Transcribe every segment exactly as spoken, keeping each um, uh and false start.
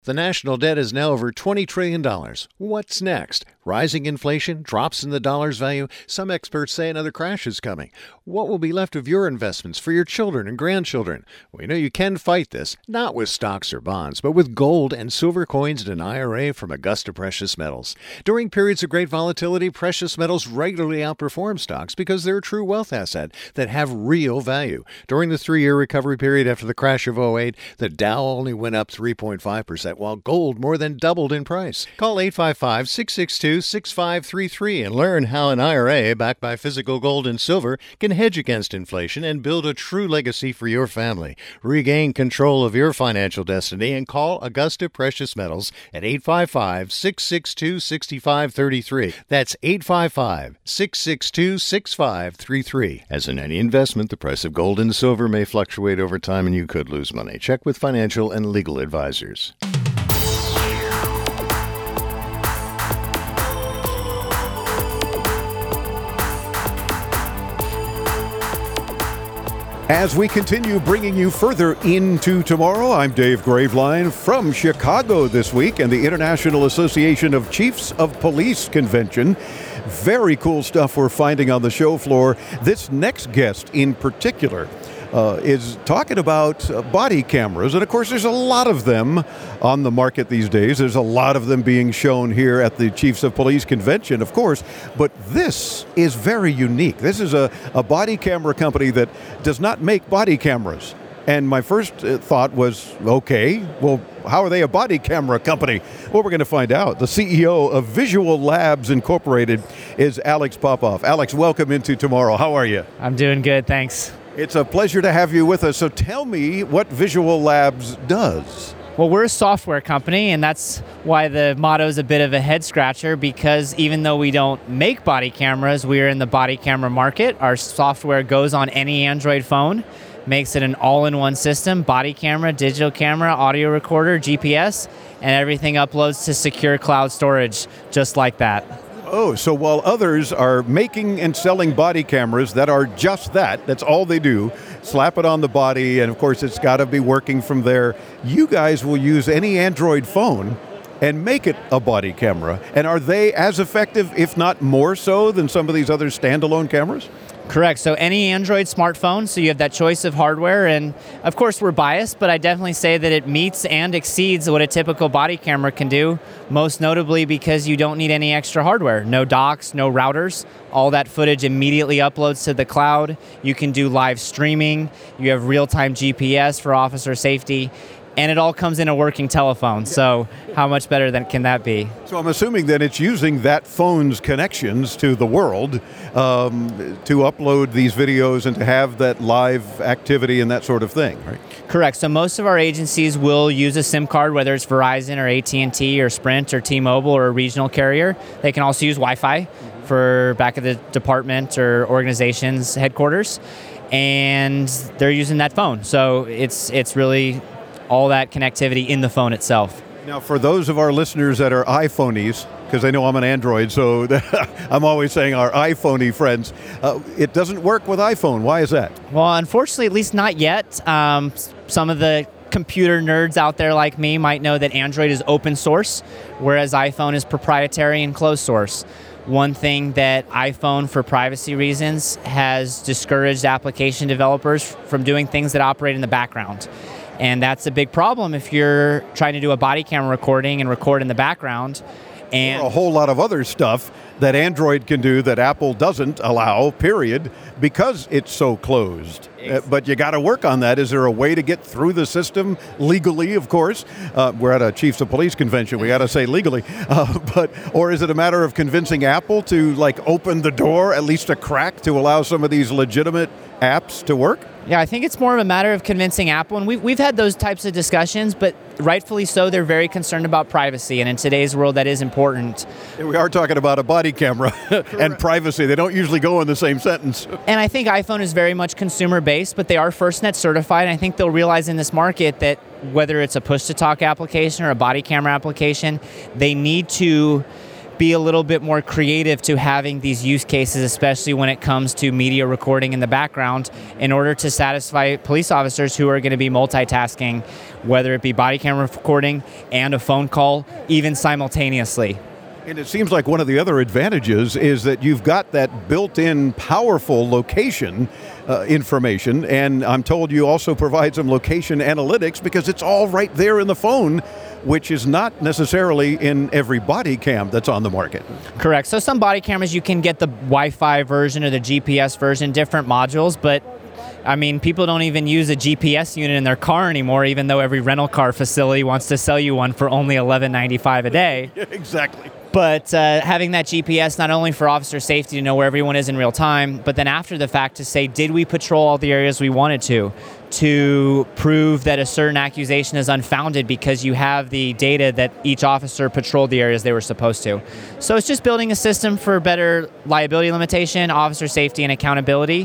The national debt is now over twenty trillion dollars. What's next? Rising inflation, drops in the dollar's value. Some experts say another crash is coming. What will be left of your investments for your children and grandchildren? We know you can fight this, not with stocks or bonds, but with gold and silver coins and an I R A from Augusta Precious Metals. During periods of great volatility, precious metals regularly outperform stocks because they're a true wealth asset that have real value. During the three-year recovery period after the crash of oh eight, the Dow only went up three point five percent, while gold more than doubled in price. Call eight five five, six six two, six five three three and learn how an I R A backed by physical gold and silver can hedge against inflation and build a true legacy for your family. Regain control of your financial destiny and call Augusta Precious Metals at eight five five, six six two, six five three three. That's eight five five, six six two, six five three three. As in any investment, the price of gold and silver may fluctuate over time and you could lose money. Check with financial and legal advisors. As we continue bringing you further into tomorrow, I'm Dave Graveline from Chicago this week and the International Association of Chiefs of Police Convention. Very cool stuff we're finding on the show floor. This next guest in particular uh, is talking about uh, body cameras. And of course, there's a lot of them on the market these days. There's a lot of them being shown here at the Chiefs of Police Convention, of course. But this is very unique. This is a, a body camera company that does not make body cameras. And my first thought was, okay, well, how are they a body camera company? Well, we're going to find out. The C E O of Visual Labs Incorporated is Alex Popoff. Alex, welcome into tomorrow. How are you? I'm doing good, thanks. It's a pleasure to have you with us. So tell me what Visual Labs does. Well, we're a software company, and that's why the motto is a bit of a head scratcher, because even though we don't make body cameras, we're in the body camera market. Our software goes on any Android phone, makes it an all-in-one system, body camera, digital camera, audio recorder, G P S, and everything uploads to secure cloud storage, just like that. Oh, so while others are making and selling body cameras that are just that, that's all they do, slap it on the body, and of course it's got to be working from there, you guys will use any Android phone and make it a body camera. And are they as effective, if not more so, than some of these other standalone cameras? Correct. So any Android smartphone, so you have that choice of hardware, and of course we're biased, but I definitely say that it meets and exceeds what a typical body camera can do, most notably because you don't need any extra hardware. No docks, no routers. All that footage immediately uploads to the cloud. You can do live streaming. You have real-time G P S for officer safety. And it all comes in a working telephone, so how much better than can that be? So I'm assuming that it's using that phone's connections to the world um, to upload these videos and to have that live activity and that sort of thing, right? Correct. So most of our agencies will use a SIM card, whether it's Verizon or A T and T or Sprint or T-Mobile or a regional carrier. They can also use Wi-Fi mm-hmm. for back at the department or organization's headquarters, and they're using that phone. So it's it's really all that connectivity in the phone itself. Now, for those of our listeners that are iPhonies, because I know I'm an Android, so I'm always saying our iPhoney friends, uh, it doesn't work with iPhone. Why is that? Well, unfortunately, at least not yet. Um, some of the computer nerds out there like me might know that Android is open source, whereas iPhone is proprietary and closed source. One thing that iPhone, for privacy reasons, has discouraged application developers from doing things that operate in the background. And that's a big problem if you're trying to do a body camera recording and record in the background. And a whole lot of other stuff that Android can do that Apple doesn't allow, period, because it's so closed. Uh, but you got to work on that. Is there a way to get through the system legally, of course? Uh, we're at a Chiefs of Police convention. We got to say legally. Uh, but or is it a matter of convincing Apple to like open the door, at least a crack, to allow some of these legitimate apps to work? Yeah, I think it's more of a matter of convincing Apple, and we've, we've had those types of discussions, but rightfully so, they're very concerned about privacy, and in today's world, that is important. And we are talking about a body camera and privacy. They don't usually go in the same sentence. And I think iPhone is very much consumer-based, but they are FirstNet certified, and I think they'll realize in this market that whether it's a push-to-talk application or a body camera application, they need to be a little bit more creative to having these use cases, especially when it comes to media recording in the background, in order to satisfy police officers who are going to be multitasking, whether it be body camera recording and a phone call, even simultaneously. And it seems like one of the other advantages is that you've got that built-in powerful location uh, information, and I'm told you also provide some location analytics because it's all right there in the phone, which is not necessarily in every body cam that's on the market. Correct. So some body cameras, you can get the Wi-Fi version or the G P S version, different modules, but I mean, people don't even use a G P S unit in their car anymore, even though every rental car facility wants to sell you one for only eleven ninety-five a day. Yeah, exactly. But uh, having that G P S, not only for officer safety to know where everyone is in real time, but then after the fact to say, did we patrol all the areas we wanted to? To prove that a certain accusation is unfounded because you have the data that each officer patrolled the areas they were supposed to. So it's just building a system for better liability limitation, officer safety, and accountability,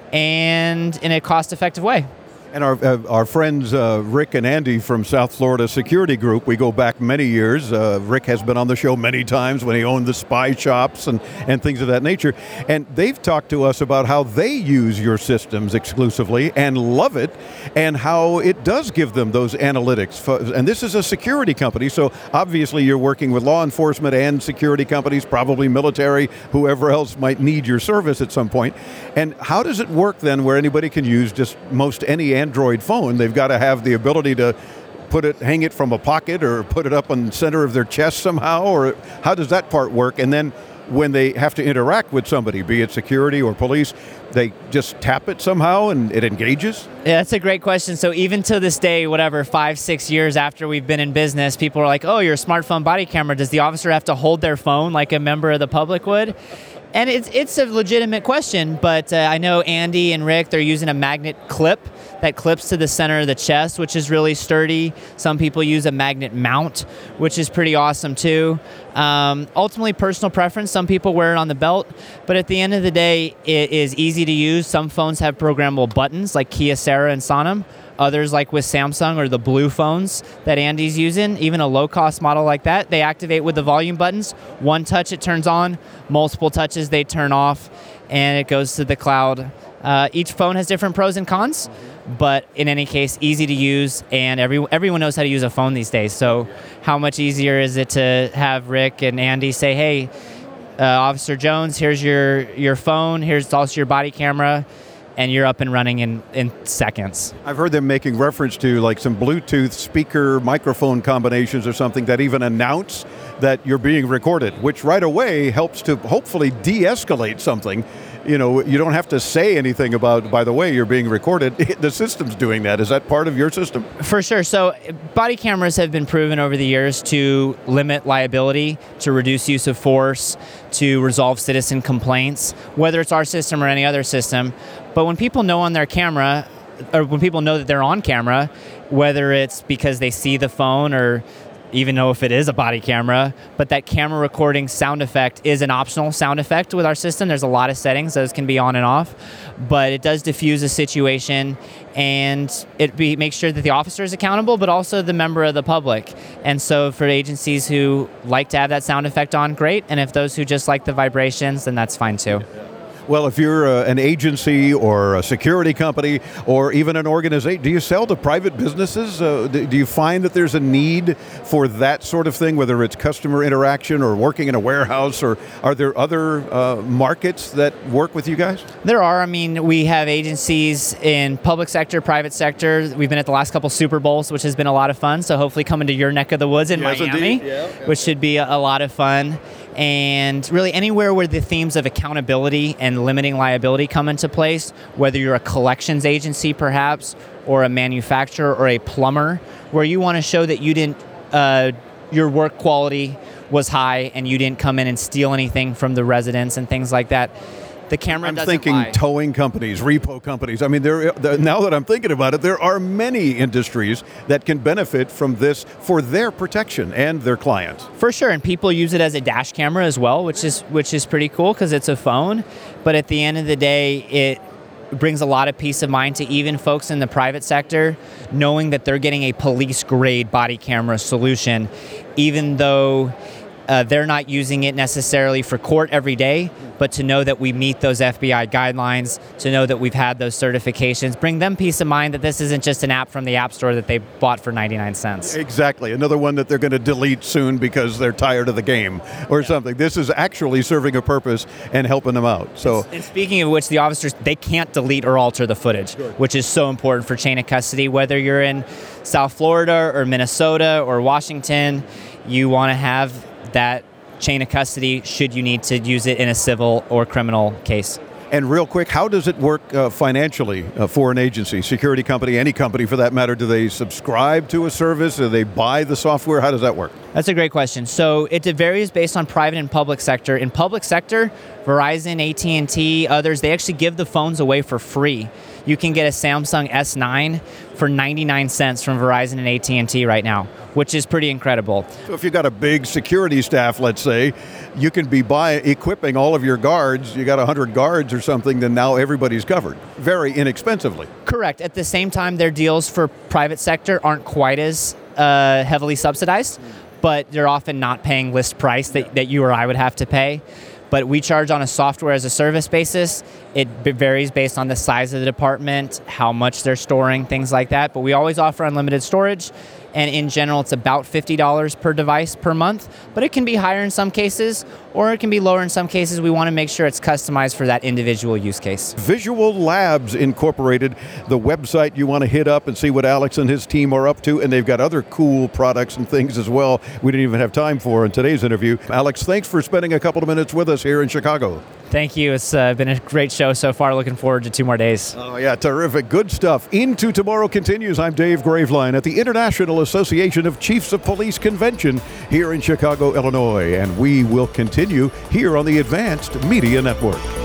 and in a cost-effective way. And our uh, our friends uh, Rick and Andy from South Florida Security Group, we go back many years. Uh, Rick has been on the show many times when he owned the spy shops and, and things of that nature. And they've talked to us about how they use your systems exclusively and love it, and how it does give them those analytics. And this is a security company, so obviously you're working with law enforcement and security companies, probably military, whoever else might need your service at some point. And how does it work then where anybody can use just most any Android phone? They've got to have the ability to put it, hang it from a pocket or put it up on the center of their chest somehow, or how does that part work? And then when they have to interact with somebody, be it security or police, they just tap it somehow and it engages? Yeah, that's a great question. So even to this day, whatever, five, six years after we've been in business, people are like, oh, your smartphone body camera, does the officer have to hold their phone like a member of the public would? And it's it's a legitimate question, but uh, I know Andy and Rick, they're using a magnet clip that clips to the center of the chest, which is really sturdy. Some people use a magnet mount, which is pretty awesome too. Um, ultimately, personal preference. Some people wear it on the belt, but at the end of the day, it is easy to use. Some phones have programmable buttons like Kyocera and Sonim. Others, like with Samsung or the blue phones that Andy's using, even a low-cost model like that, they activate with the volume buttons. One touch, it turns on. Multiple touches, they turn off, and it goes to the cloud. Uh, each phone has different pros and cons, but in any case, easy to use, and every, everyone knows how to use a phone these days. So how much easier is it to have Rick and Andy say, hey, uh, Officer Jones, here's your, your phone, here's also your body camera, and you're up and running in, in seconds. I've heard them making reference to like some Bluetooth speaker microphone combinations or something that even announce that you're being recorded, which right away helps to hopefully de-escalate something. You know, you don't have to say anything about, by the way, you're being recorded. The system's doing that. Is that part of your system? For sure. So body cameras have been proven over the years to limit liability, to reduce use of force, to resolve citizen complaints, whether it's our system or any other system. But when people know on their camera, or when people know that they're on camera, whether it's because they see the phone or even know if it is a body camera, but that camera recording sound effect is an optional sound effect with our system. There's a lot of settings, those can be on and off, but it does diffuse a situation, and it be, makes sure that the officer is accountable, but also the member of the public. And so for agencies who like to have that sound effect on, great, and if those who just like the vibrations, then that's fine too. Well, if you're uh, an agency or a security company or even an organization, do you sell to private businesses? Uh, do you find that there's a need for that sort of thing, whether it's customer interaction or working in a warehouse, or are there other uh, markets that work with you guys? There are. I mean, we have agencies in public sector, private sector. We've been at the last couple Super Bowls, which has been a lot of fun. So hopefully coming to your neck of the woods in yes, Miami, yeah. which should be a, a lot of fun. And really anywhere where the themes of accountability and limiting liability come into place, whether you're a collections agency perhaps, or a manufacturer or a plumber, where you want to show that you didn't, uh, your work quality was high and you didn't come in and steal anything from the residents and things like that. The camera I'm doesn't thinking lie. Towing companies, repo companies. I mean, there. Now that I'm thinking about it, there are many industries that can benefit from this for their protection and their clients. For sure, and people use it as a dash camera as well, which is which is pretty cool because it's a phone. But at the end of the day, it brings a lot of peace of mind to even folks in the private sector, knowing that they're getting a police-grade body camera solution, even though Uh, they're not using it necessarily for court every day, but to know that we meet those F B I guidelines, to know that we've had those certifications, bring them peace of mind that this isn't just an app from the App Store that they bought for ninety-nine cents. Exactly. Another one that they're going to delete soon because they're tired of the game or yeah. something. This is actually serving a purpose and helping them out. So, and speaking of which, the officers, they can't delete or alter the footage, sure. which is so important for chain of custody. Whether you're in South Florida or Minnesota or Washington, you want to have that chain of custody should you need to use it in a civil or criminal case. And real quick, how does it work uh, financially uh, for an agency, security company, any company for that matter? Do they subscribe to a service? Do they buy the software? How does that work? That's a great question. So it varies based on private and public sector. In public sector, Verizon, A T and T, others, they actually give the phones away for free. You can get a Samsung S nine for ninety-nine cents from Verizon and A T and T right now, which is pretty incredible. So if you've got a big security staff, let's say, you can be buy, equipping all of your guards. You got one hundred guards or something, then now everybody's covered very inexpensively. Correct. At the same time, their deals for private sector aren't quite as uh, heavily subsidized, but they're often not paying list price that, that you or I would have to pay. But we charge on a software as a service basis. It b- varies based on the size of the department, how much they're storing, things like that. But we always offer unlimited storage. And in general, it's about fifty dollars per device per month. But it can be higher in some cases, or it can be lower in some cases. We want to make sure it's customized for that individual use case. Visual Labs Incorporated, the website you want to hit up and see what Alex and his team are up to. And they've got other cool products and things as well we didn't even have time for in today's interview. Alex, thanks for spending a couple of minutes with us here in Chicago. Thank you. It's uh, been a great show so far. Looking forward to two more days. Oh, yeah, terrific. Good stuff. Into Tomorrow continues. I'm Dave Graveline at the International Association of Chiefs of Police Convention here in Chicago, Illinois. And we will continue here on the Advanced Media Network.